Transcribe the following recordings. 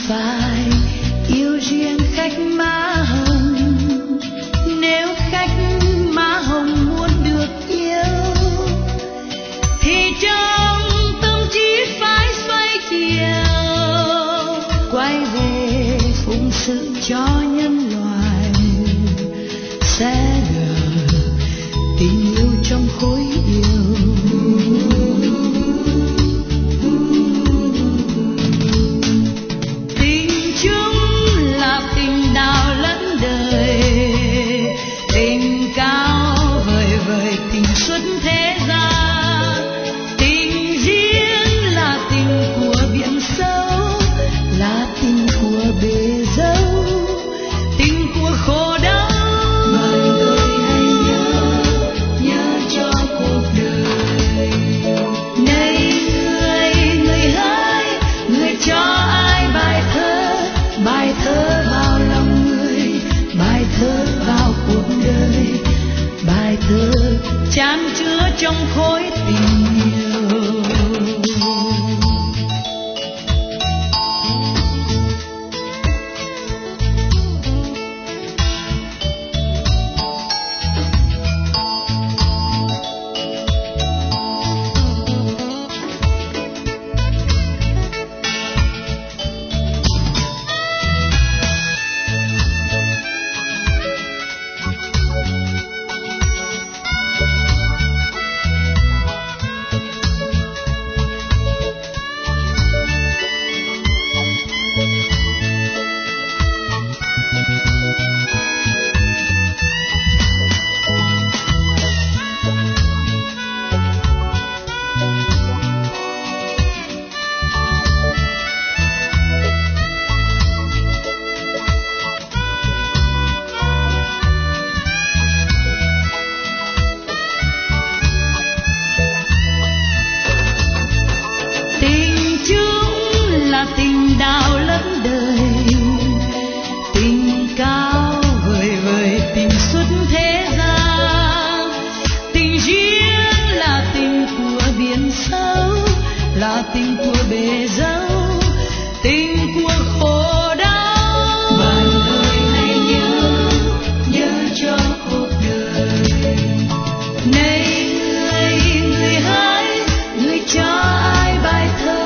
phải yêu riêng khách má hồng. Nếu khách má hồng muốn được yêu thì trong tâm trí phải xoay chiều, quay về phụng sự cho nhân loại, sẽ lờ tình yêu trong khối yêu. Tình chung là tình đào lẫn đời, tình cao vời vời tình suốt thế gian. Tình riêng là tình của biển sâu, là tình của bể dâu, tình của khổ đau. Mọi người hãy nhớ cho cuộc đời. Này người hỡi, người cho ai bài thơ vào lòng người, bài thơ vào cuộc đời, bài thơ chan chứa trong khối tình yêu. Tình đào lẫn đời, tình cao vời vời tình suốt thế gian. Tình riêng là tình của biển sâu, là tình của bể dâu, tình của khổ đau. Mọi người hãy nhớ cho cuộc đời. Này người hỡi, người cho ai bài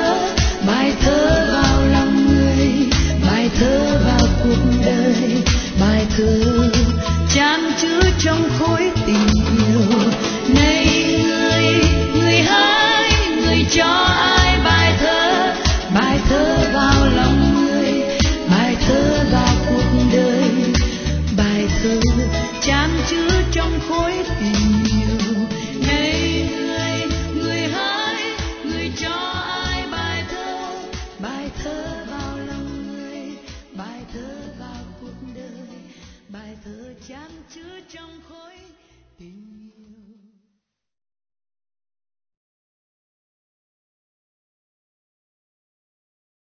thơ vào lòng người, bài thơ vào cuộc đời, bài thơ chan chứa trong khối tình yêu. Này người hỡi, người cho ai bài thơ vào lòng người, bài thơ vào cuộc đời, bài thơ chan chứa trong khối tình yêu. Này người hỡi, người cho ai bài thơ vào lòng người, bài thơ vào cuộc đời, bài thơ chan chứa trong khối